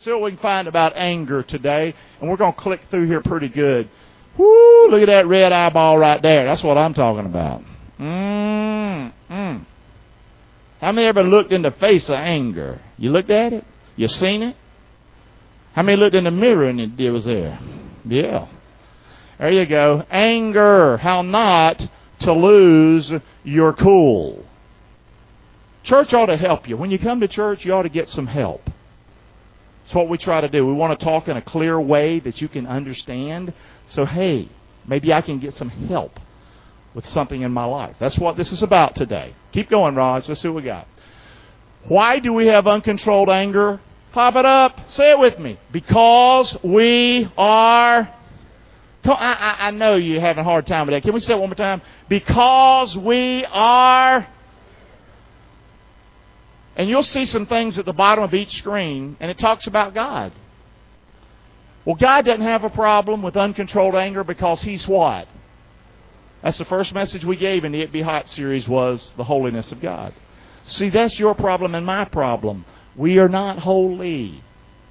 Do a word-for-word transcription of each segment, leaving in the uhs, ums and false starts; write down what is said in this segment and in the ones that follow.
See what we can find about anger today. And we're going to click through here pretty good. Woo, look at that red eyeball right there. That's what I'm talking about. Mm, mm. How many ever looked in the face of anger? You looked at it? You seen it? How many looked in the mirror and it, it was there? Yeah. There you go. Anger. How not to lose your cool. Church ought to help you. When you come to church, you ought to get some help. That's what we try to do. We want to talk in a clear way that you can understand. So, hey, maybe I can get some help with something in my life. That's what this is about today. Keep going, Raj. Let's see what we got. Why do we have uncontrolled anger? Pop it up. Say it with me. Because we are... I, I, I know you're having a hard time with that. Can we say it one more time? Because we are... And you'll see some things at the bottom of each screen, and it talks about God. Well, God doesn't have a problem with uncontrolled anger because He's what? That's the first message we gave in the It Be Hot series was the holiness of God. See, that's your problem and my problem. We are not holy.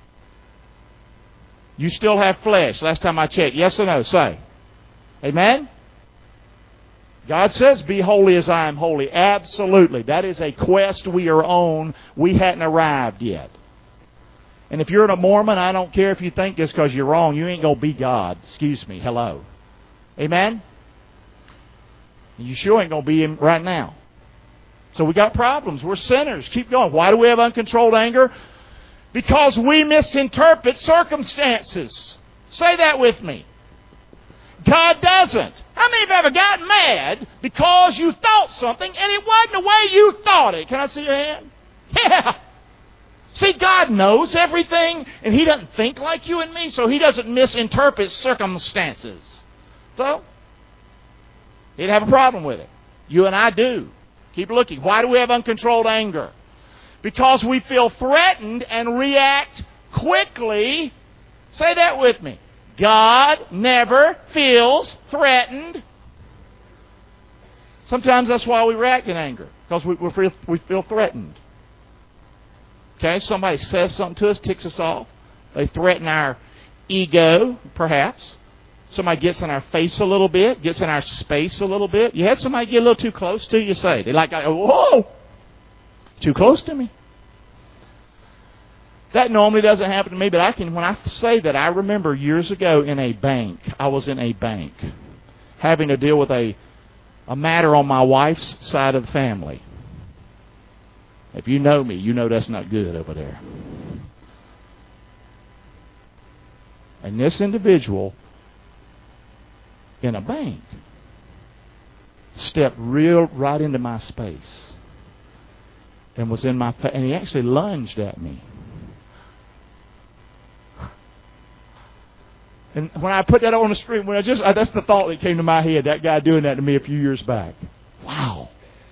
You still have flesh. Last time I checked. Yes or no? Say. Amen? God says, be holy as I am holy. Absolutely. That is a quest we are on. We hadn't arrived yet. And if you're a Mormon, I don't care if you think this because you're wrong. You ain't going to be God. Excuse me. Hello. Amen? You sure ain't going to be Him right now. So we got problems. We're sinners. Keep going. Why do we have uncontrolled anger? Because we misinterpret circumstances. Say that with me. God doesn't. How many have ever gotten mad because you thought something and it wasn't the way you thought it? Can I see your hand? Yeah. See, God knows everything and He doesn't think like you and me, so He doesn't misinterpret circumstances. So, He'd have a problem with it. You and I do. Keep looking. Why do we have uncontrolled anger? Because we feel threatened and react quickly. Say that with me. God never feels threatened. Sometimes that's why we react in anger, because we, we, feel, we feel threatened. Okay, somebody says something to us, ticks us off. They threaten our ego, perhaps. Somebody gets in our face a little bit, gets in our space a little bit. You had somebody get a little too close to you, say. They like, whoa, too close to me. That normally doesn't happen to me, but I can. When I say that, I remember years ago in a bank, I was in a bank, having to deal with a, a matter on my wife's side of the family. If you know me, you know that's not good over there. And this individual in a bank stepped real right into my space and was in my fa- and he actually lunged at me. And when I put that on the screen, when I just that's the thought that came to my head, that guy doing that to me a few years back. Wow.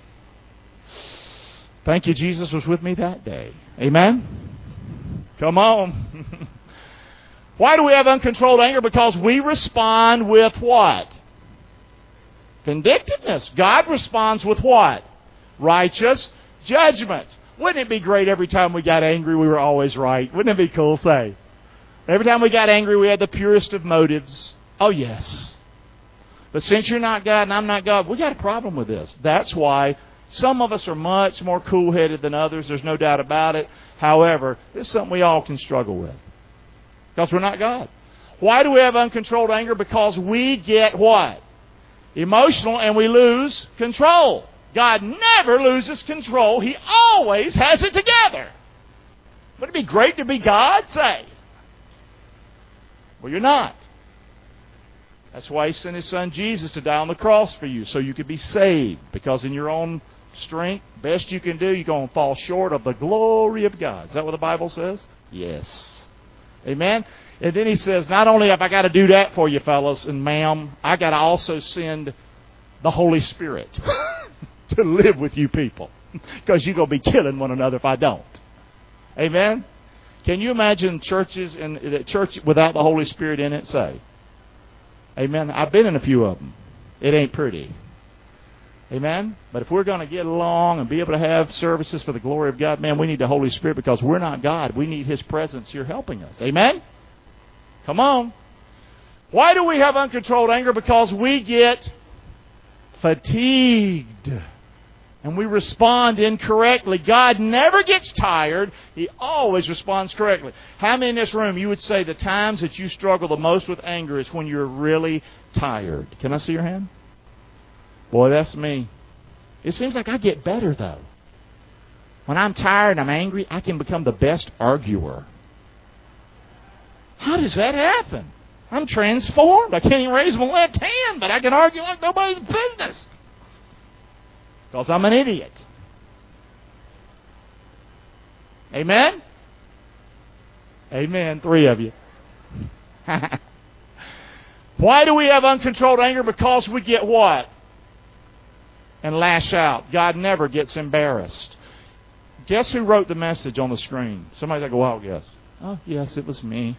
Thank you, Jesus was with me that day. Amen? Come on. Why do we have uncontrolled anger? Because we respond with what? Vindictiveness. God responds with what? Righteous judgment. Wouldn't it be great every time we got angry we were always right? Wouldn't it be cool? Say. Every time we got angry we had the purest of motives. Oh, yes. But since you're not God and I'm not God, we got a problem with this. That's why some of us are much more cool-headed than others. There's no doubt about it. However, this is something we all can struggle with. Because we're not God. Why do we have uncontrolled anger? Because we get what? Emotional and we lose control. God never loses control. He always has it together. Wouldn't it be great to be God? Say. Well, you're not. That's why He sent His Son Jesus to die on the cross for you, so you could be saved. Because in your own strength, best you can do, you're going to fall short of the glory of God. Is that what the Bible says? Yes. Amen? And then He says, not only have I got to do that for you, fellas and ma'am, I got to also send the Holy Spirit to live with you people. Because you're going to be killing one another if I don't. Amen? Can you imagine churches and the church without the Holy Spirit in it? Say. Amen. I've been in a few of them. It ain't pretty. Amen? But if we're going to get along and be able to have services for the glory of God, man, we need the Holy Spirit because we're not God. We need His presence here helping us. Amen? Come on. Why do we have uncontrolled anger? Because we get fatigued. And we respond incorrectly. God never gets tired. He always responds correctly. How many in this room, you would say the times that you struggle the most with anger is when you're really tired? Can I see your hand? Boy, that's me. It seems like I get better, though. When I'm tired and I'm angry, I can become the best arguer. How does that happen? I'm transformed. I can't even raise my left hand, but I can argue like nobody's business. Because I'm an idiot. Amen? Amen. Three of you. Why do we have uncontrolled anger? Because we get what? And lash out. God never gets embarrassed. Guess who wrote the message on the screen? Somebody take a wild guess. Oh, yes, it was me.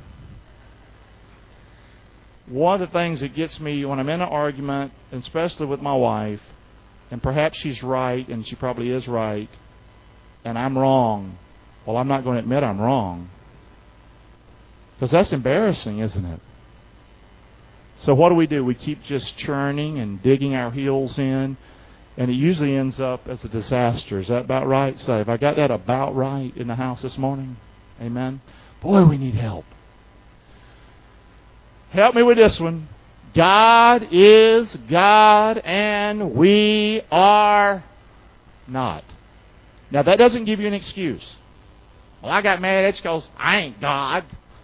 One of the things that gets me when I'm in an argument, especially with my wife, and perhaps she's right, and she probably is right, and I'm wrong. Well, I'm not going to admit I'm wrong. Because that's embarrassing, isn't it? So what do we do? We keep just churning and digging our heels in, and it usually ends up as a disaster. Is that about right? Say, have I got that about right in the house this morning? Amen? Boy, we need help. Help me with this one. God is God and we are not. Now that doesn't give you an excuse. Well, I got mad, it's because I ain't God.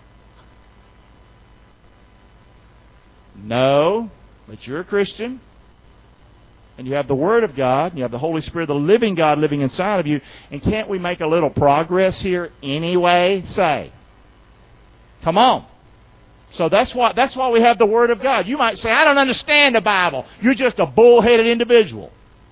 No, but you're a Christian. And you have the Word of God. And you have the Holy Spirit, the living God living inside of you. And can't we make a little progress here anyway? Say. Come on. So that's why, that's why we have the Word of God. You might say, I don't understand the Bible. You're just a bullheaded individual.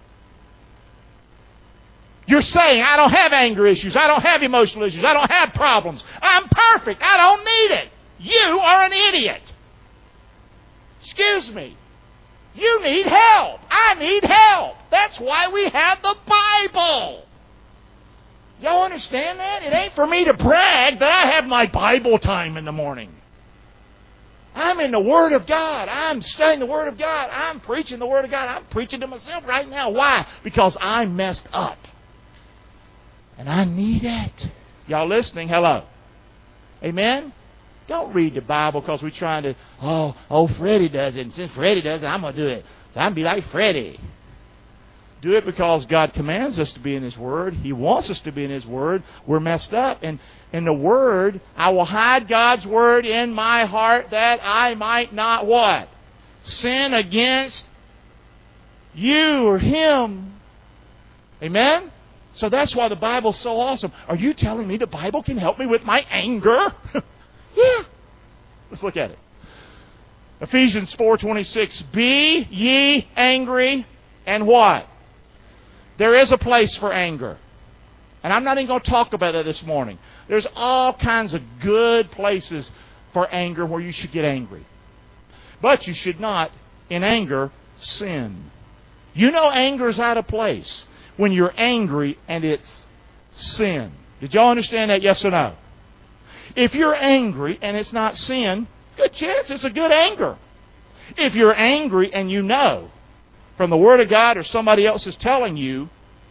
You're saying, I don't have anger issues. I don't have emotional issues. I don't have problems. I'm perfect. I don't need it. You are an idiot. Excuse me. You need help. I need help. That's why we have the Bible. Y'all understand that? It ain't for me to brag that I have my Bible time in the morning. I'm in the Word of God. I'm studying the Word of God. I'm preaching the Word of God. I'm preaching to myself right now. Why? Because I messed up. And I need it. Y'all listening? Hello. Amen? Don't read the Bible because we're trying to, oh, oh, Freddie does it. And since Freddie does it, I'm going to do it. So I'm going to be like Freddie. Do it because God commands us to be in His Word. He wants us to be in His Word. We're messed up. And in the Word, I will hide God's Word in my heart that I might not what? Sin against you or Him. Amen? So that's why the Bible's so awesome. Are you telling me the Bible can help me with my anger? Yeah. Let's look at it. Ephesians four twenty-six. Be ye angry and what? There is a place for anger. And I'm not even going to talk about that this morning. There's all kinds of good places for anger where you should get angry. But you should not, in anger, sin. You know anger's out of place when you're angry and it's sin. Did y'all understand that? Yes or no? If you're angry and it's not sin, good chance it's a good anger. If you're angry and you know from the Word of God or somebody else is telling you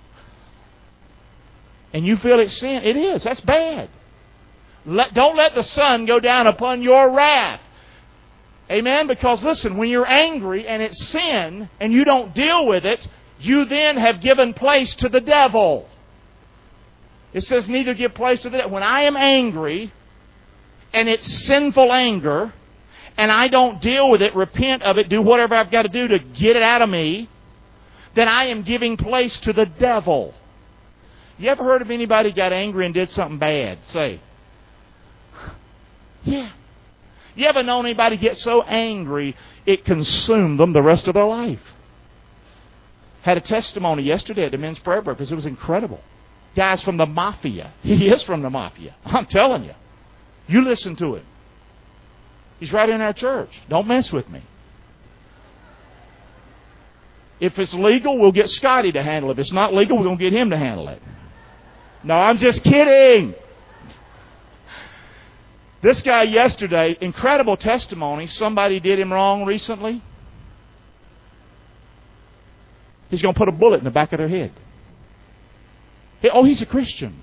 and you feel it's sin, it is. That's bad. Let, don't let the sun go down upon your wrath. Amen? Because listen, when you're angry and it's sin and you don't deal with it, you then have given place to the devil. It says neither give place to the devil. When I am angry and it's sinful anger and I don't deal with it, repent of it, do whatever I've got to do to get it out of me, then I am giving place to the devil. You ever heard of anybody got angry and did something bad? Say, yeah. You ever known anybody get so angry it consumed them the rest of their life? Had a testimony yesterday at the men's prayer breakfast. It was incredible. Guy's from the mafia. He is from the mafia. I'm telling you. You listen to him. He's right in our church. Don't mess with me. If it's legal, we'll get Scotty to handle it. If it's not legal, we're going to get him to handle it. No, I'm just kidding. This guy yesterday, incredible testimony. Somebody did him wrong recently. He's going to put a bullet in the back of their head. He, oh, he's a Christian.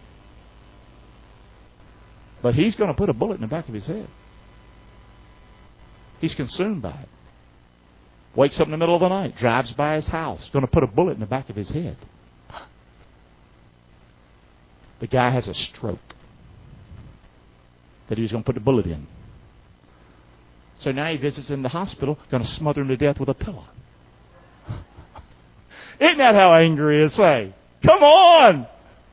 But he's going to put a bullet in the back of his head. He's consumed by it. Wakes up in the middle of the night, drives by his house, going to put a bullet in the back of his head. The guy has a stroke that he was going to put the bullet in. So now he visits in the hospital, going to smother him to death with a pillow. Isn't that how anger is? Say, come on!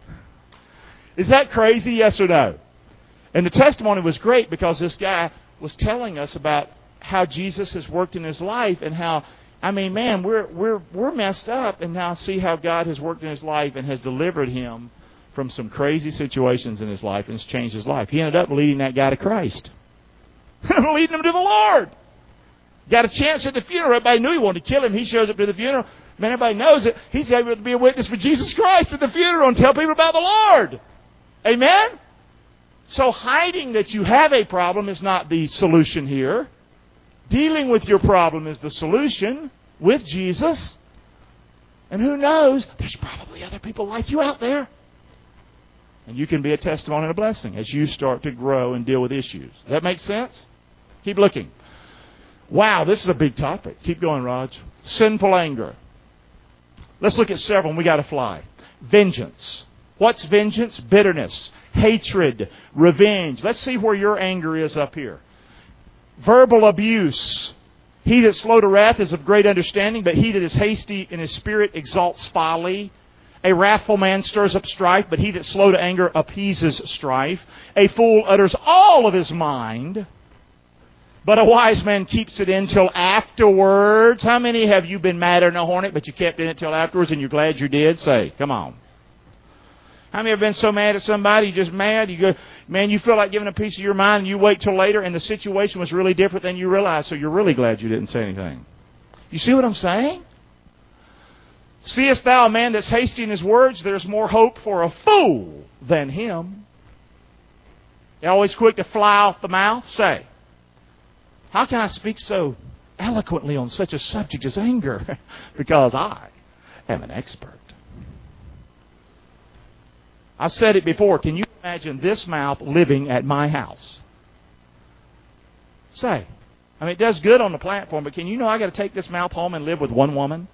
Is that crazy? Yes or no? And the testimony was great because this guy was telling us about how Jesus has worked in his life and how, I mean, man, we're we're we're messed up, and now see how God has worked in his life and has delivered him from some crazy situations in his life and has changed his life. He ended up leading that guy to Christ. Leading him to the Lord. Got a chance at the funeral. Everybody knew he wanted to kill him. He shows up to the funeral. Man, everybody knows it. He's able to be a witness for Jesus Christ at the funeral and tell people about the Lord. Amen? So hiding that you have a problem is not the solution here. Dealing with your problem is the solution with Jesus. And who knows, there's probably other people like you out there. And you can be a testimony and a blessing as you start to grow and deal with issues. Does that make sense? Keep looking. Wow, this is a big topic. Keep going, Raj. Sinful anger. Let's look at several, and we got to fly. Vengeance. What's vengeance? Bitterness, hatred, revenge. Let's see where your anger is up here. Verbal abuse. He that's slow to wrath is of great understanding, but he that is hasty in his spirit exalts folly. A wrathful man stirs up strife, but he that's slow to anger appeases strife. A fool utters all of his mind, but a wise man keeps it in till afterwards. How many have you been mad at a hornet, but you kept it in till afterwards and you're glad you did? Say, come on. How many have been so mad at somebody, you're just mad, you go, man, you feel like giving a piece of your mind and you wait till later and the situation was really different than you realized, so you're really glad you didn't say anything. You see what I'm saying? Seest thou a man that's hasty in his words? There's more hope for a fool than him. You're always quick to fly off the mouth. Say, how can I speak so eloquently on such a subject as anger? Because I am an expert. I've said it before. Can you imagine this mouth living at my house? Say, I mean, it does good on the platform, but can you know I got to take this mouth home and live with one woman?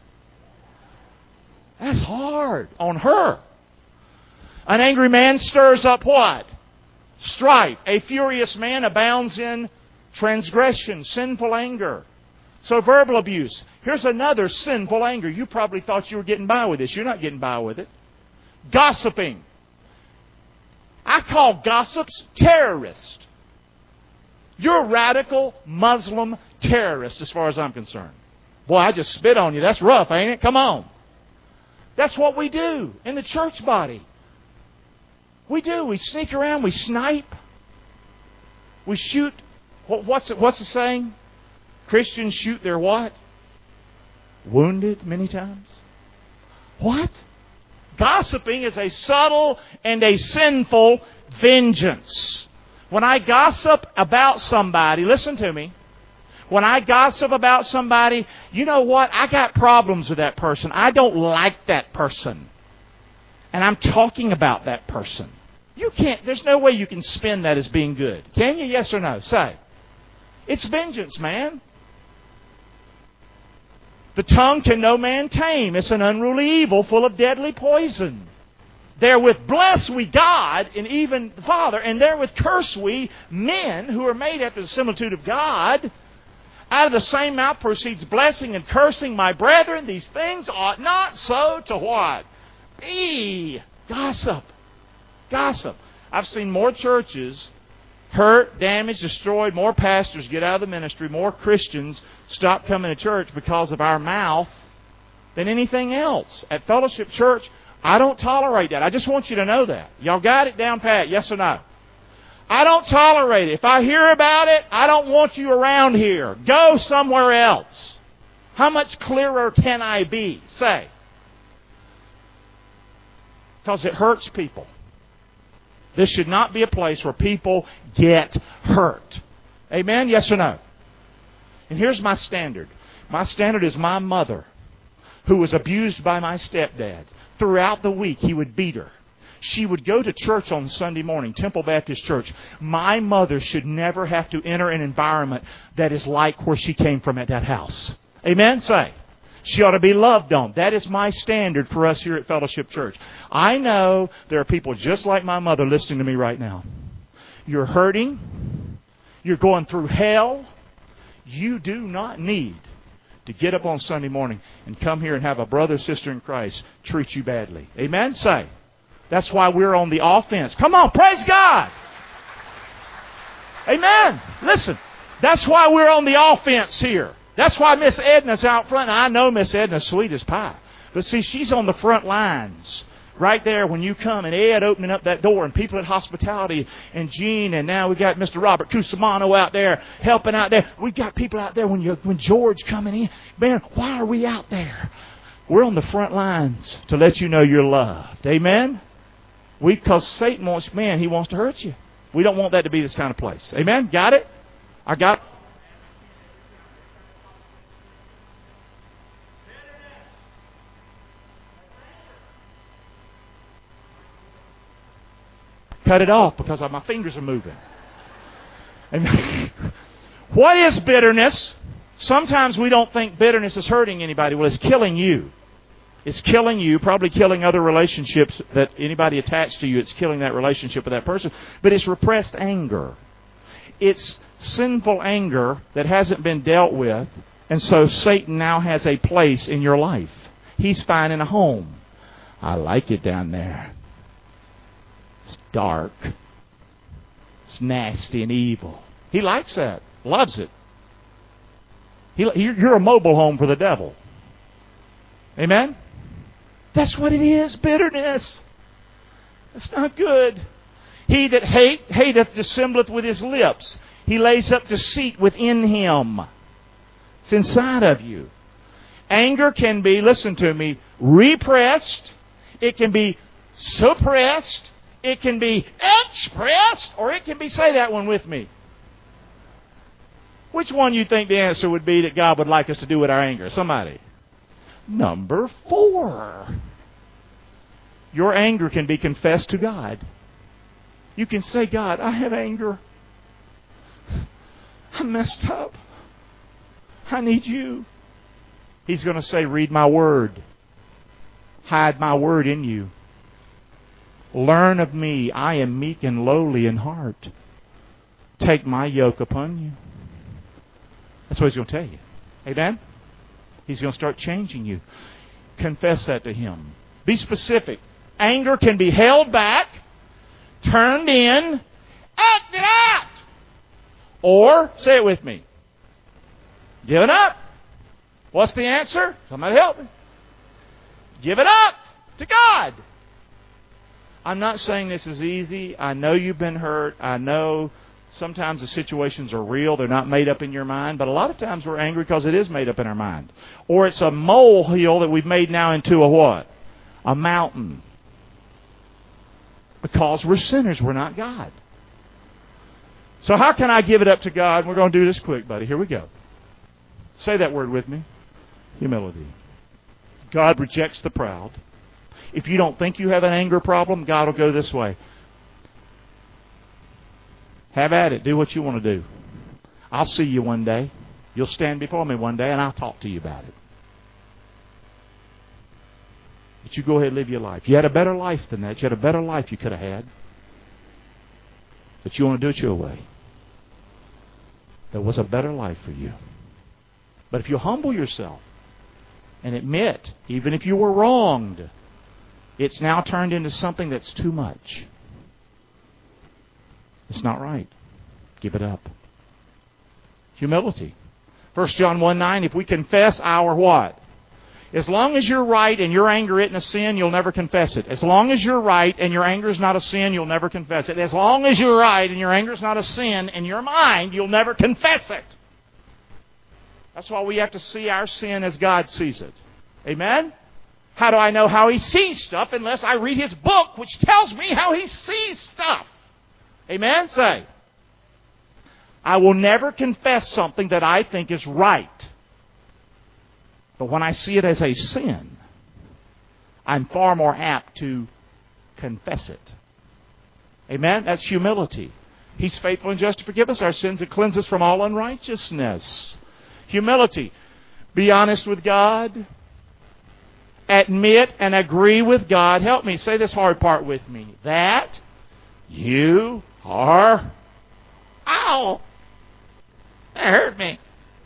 That's hard on her. An angry man stirs up what? Strife. A furious man abounds in transgression, sinful anger. So verbal abuse. Here's another sinful anger. You probably thought you were getting by with this. You're not getting by with it. Gossiping. I call gossips terrorists. You're a radical Muslim terrorist as far as I'm concerned. Boy, I just spit on you. That's rough, ain't it? Come on. That's what we do in the church body. We do. We sneak around. We snipe. We shoot. What's it, what's the saying? Christians shoot their what? Wounded many times. What? Gossiping is a subtle and a sinful vengeance. When I gossip about somebody, listen to me. When I gossip about somebody, you know what? I got problems with that person. I don't like that person. And I'm talking about that person. You can't, there's no way you can spin that as being good. Can you? Yes or no? Say. It's vengeance, man. The tongue can no man tame. It's an unruly evil full of deadly poison. Therewith bless we God and even the Father, and therewith curse we men who are made after the similitude of God. Out of the same mouth proceeds blessing and cursing. My brethren, these things ought not so to what? Be. Gossip. Gossip. I've seen more churches hurt, damaged, destroyed, more pastors get out of the ministry, more Christians stop coming to church because of our mouth than anything else. At Fellowship Church, I don't tolerate that. I just want you to know that. Y'all got it down pat, yes or no? I don't tolerate it. If I hear about it, I don't want you around here. Go somewhere else. How much clearer can I be? Say. Because it hurts people. This should not be a place where people get hurt. Amen? Yes or no? And here's my standard. My standard is my mother, who was abused by my stepdad. Throughout the week, he would beat her. She would go to church on Sunday morning, Temple Baptist Church. My mother should never have to enter an environment that is like where she came from at that house. Amen? Say. She ought to be loved on. That is my standard for us here at Fellowship Church. I know there are people just like my mother listening to me right now. You're hurting. You're going through hell. You do not need to get up on Sunday morning and come here and have a brother or sister in Christ treat you badly. Amen? Say. That's why we're on the offense. Come on, praise God. Amen. Listen, that's why we're on the offense here. That's why Miss Edna's out front. I know Miss Edna's sweet as pie. But see, she's on the front lines. Right there when you come and Ed opening up that door and people at hospitality and Gene and now we got Mister Robert Cusimano out there helping out there. We got people out there when you when George coming in. Man, why are we out there? We're on the front lines to let you know you're loved. Amen? We, because Satan wants, man, he wants to hurt you. We don't want that to be this kind of place. Amen? Got it? I got it. Cut it off because my fingers are moving. Amen. What is bitterness? Sometimes we don't think bitterness is hurting anybody. Well, it's killing you. It's killing you, probably killing other relationships that anybody attached to you. It's killing that relationship with that person. But it's repressed anger. It's sinful anger that hasn't been dealt with. And so Satan now has a place in your life. He's finding a home. I like it down there. It's dark. It's nasty and evil. He likes that. Loves it. He, you're a mobile home for the devil. Amen? That's what it is, bitterness. It's not good. He that hate, hateth dissembleth with his lips. He lays up deceit within him. It's inside of you. Anger can be, listen to me, repressed. It can be suppressed. It can be expressed. Or it can be, say that one with me. Which one you think the answer would be that God would like us to do with our anger? Somebody. Number four. Your anger can be confessed to God. You can say, God, I have anger. I messed up. I need you. He's going to say, read my word. Hide my word in you. Learn of me. I am meek and lowly in heart. Take my yoke upon you. That's what he's going to tell you. Amen? He's going to start changing you. Confess that to him. Be specific. Anger can be held back, turned in, acted out. Or, say it with me, give it up. What's the answer? Somebody help me. Give it up to God. I'm not saying this is easy. I know you've been hurt. I know sometimes the situations are real. They're not made up in your mind. But a lot of times we're angry because it is made up in our mind. Or it's a molehill that we've made now into a what? A mountain. Because we're sinners. We're not God. So how can I give it up to God? We're going to do this quick, buddy. Here we go. Say that word with me. Humility. God rejects the proud. If you don't think you have an anger problem, God will go this way. Have at it. Do what you want to do. I'll see you one day. You'll stand before me one day and I'll talk to you about it. But you go ahead and live your life. You had a better life than that. You had a better life you could have had. But you want to do it your way. There was a better life for you. But if you humble yourself and admit, even if you were wronged, it's now turned into something that's too much. It's not right. Give it up. Humility. First John one nine, if we confess our what? As long as you're right and your anger isn't a sin, you'll never confess it. As long as you're right and your anger is not a sin, you'll never confess it. As long as you're right and your anger is not a sin in your mind, you'll never confess it. That's why we have to see our sin as God sees it. Amen? How do I know how He sees stuff unless I read His book, which tells me how He sees stuff? Amen? Say, I will never confess something that I think is right. But when I see it as a sin, I'm far more apt to confess it. Amen? That's humility. He's faithful and just to forgive us our sins and cleanse us from all unrighteousness. Humility. Be honest with God. Admit and agree with God. Help me. Say this hard part with me. That you are... Ow! That hurt me.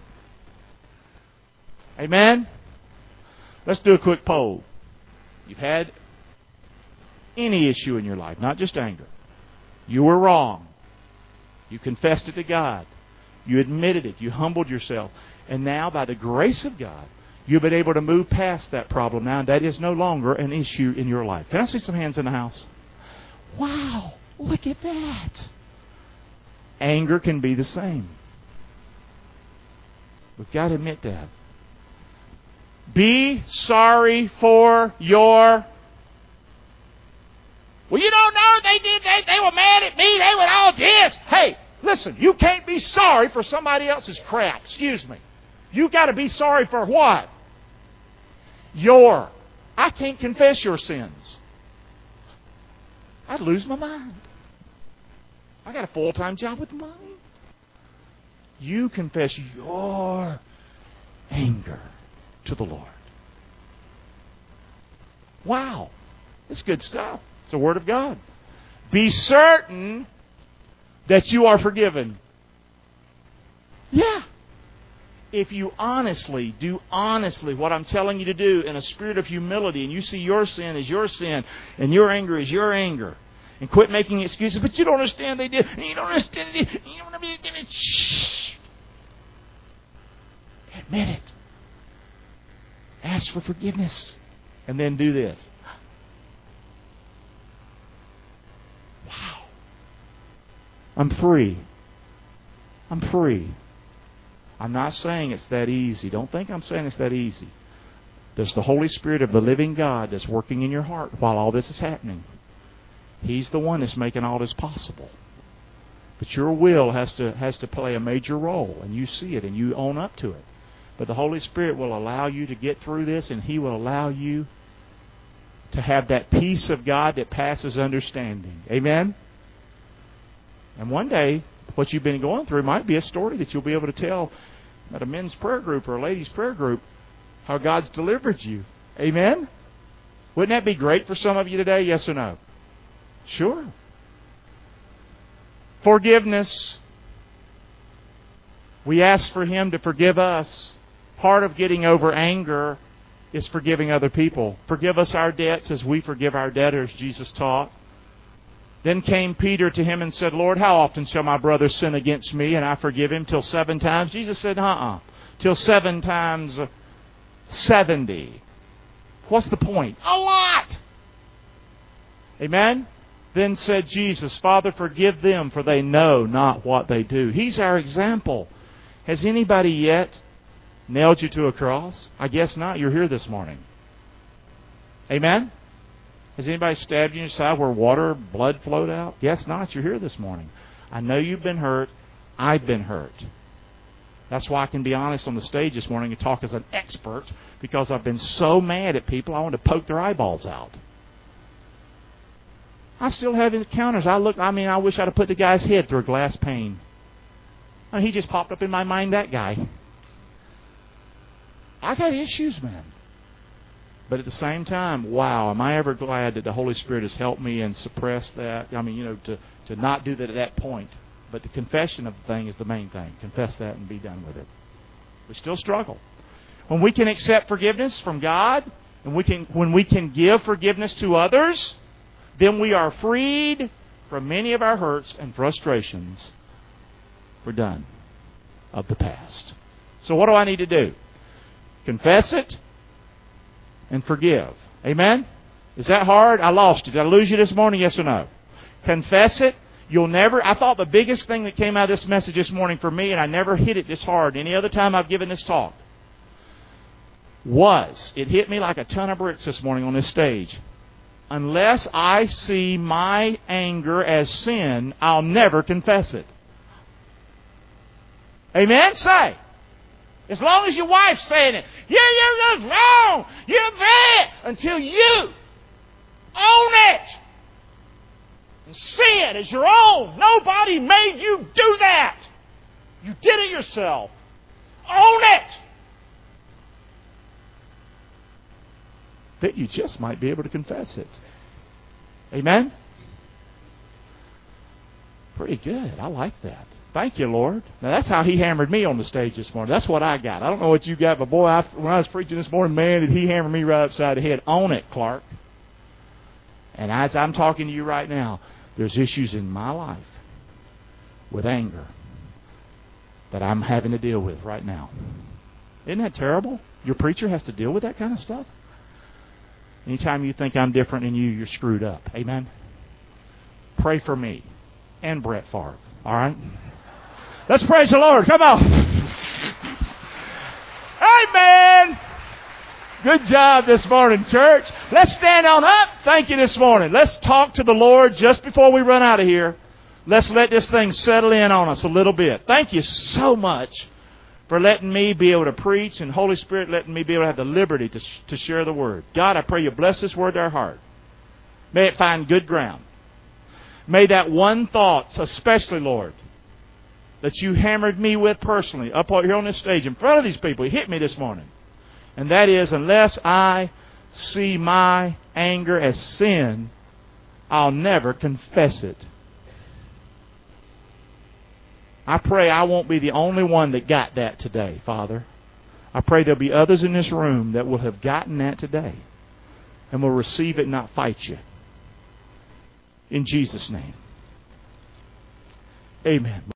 Amen? Let's do a quick poll. You've had any issue in your life, not just anger. You were wrong. You confessed it to God. You admitted it. You humbled yourself. And now, by the grace of God, you've been able to move past that problem now, and that is no longer an issue in your life. Can I see some hands in the house? Wow, look at that. Anger can be the same. We've got to admit that. Be sorry for your... Well, you don't know. They did. They, they were mad at me. They were all this. Hey, listen, you can't be sorry for somebody else's crap. Excuse me. You got to be sorry for what? Your. I can't confess your sins. I'd lose my mind. I got a full-time job with money. You confess your anger to the Lord. Wow. This is good stuff. It's the Word of God. Be certain that you are forgiven. Yeah. If you honestly, do honestly what I'm telling you to do in a spirit of humility, and you see your sin as your sin, and your anger as your anger, and quit making excuses, but you don't understand they did, and you don't understand they did, and you don't understand. Shh. Admit it. Ask for forgiveness. And then do this. Wow. I'm free. I'm free. I'm not saying it's that easy. Don't think I'm saying it's that easy. There's the Holy Spirit of the living God that's working in your heart while all this is happening. He's the one that's making all this possible. But your will has to has to play a major role, and you see it, and you own up to it. But the Holy Spirit will allow you to get through this, and He will allow you to have that peace of God that passes understanding. Amen? And one day, what you've been going through might be a story that you'll be able to tell at a men's prayer group or a ladies' prayer group how God's delivered you. Amen? Wouldn't that be great for some of you today? Yes or no? Sure. Forgiveness. We ask for Him to forgive us. Part of getting over anger is forgiving other people. Forgive us our debts as we forgive our debtors, Jesus taught. Then came Peter to Him and said, Lord, how often shall my brother sin against me and I forgive him? Till seven times? Jesus said, uh-uh. Till seven times seventy. What's the point? A lot! Amen? Then said Jesus, Father, forgive them, for they know not what they do. He's our example. Has anybody yet nailed you to a cross? I guess not. You're here this morning. Amen? Has anybody stabbed you in your side where water, blood flowed out? Guess not. You're here this morning. I know you've been hurt. I've been hurt. That's why I can be honest on the stage this morning and talk as an expert, because I've been so mad at people I want to poke their eyeballs out. I still have encounters. I look. I mean, I wish I'd have put the guy's head through a glass pane. I mean, he just popped up in my mind, that guy. I got issues, man. But at the same time, wow, am I ever glad that the Holy Spirit has helped me and suppressed that. I mean, you know, to, to not do that at that point. But the confession of the thing is the main thing. Confess that and be done with it. We still struggle. When we can accept forgiveness from God, and we can, when we can give forgiveness to others, then we are freed from many of our hurts and frustrations. We're done of the past. So what do I need to do? Confess it and forgive. Amen? Is that hard? I lost you. Did I lose you this morning? Yes or no? Confess it You'll never, I thought the biggest thing that came out of this message this morning for me, and I never hit it this hard any other time I've given this talk, was, it hit me like a ton of bricks this morning on this stage. Unless I see my anger as sin, I'll never confess it. Amen? Say. As long as your wife's saying it, you, you're just wrong, you're bad, until you own it and see it as your own. Nobody made you do that. You did it yourself. Own it. That you just might be able to confess it. Amen? Pretty good. I like that. Thank you, Lord. Now, that's how He hammered me on the stage this morning. That's what I got. I don't know what you got, but boy, I, when I was preaching this morning, man, did He hammer me right upside the head. Own it, Clark. And as I'm talking to you right now, there's issues in my life with anger that I'm having to deal with right now. Isn't that terrible? Your preacher has to deal with that kind of stuff? Anytime you think I'm different than you, you're screwed up. Amen? Pray for me and Brett Favre. All right? Let's praise the Lord. Come on. Amen. Good job this morning, church. Let's stand on up. Thank you this morning. Let's talk to the Lord just before we run out of here. Let's let this thing settle in on us a little bit. Thank you so much for letting me be able to preach, and Holy Spirit letting me be able to have the liberty to, to share the Word. God, I pray you bless this Word to our heart. May it find good ground. May that one thought, especially, Lord, that you hammered me with personally up here on this stage in front of these people, hit me this morning. And that is, unless I see my anger as sin, I'll never confess it. I pray I won't be the only one that got that today, Father. I pray there'll be others in this room that will have gotten that today and will receive it and not fight you. In Jesus' name. Amen.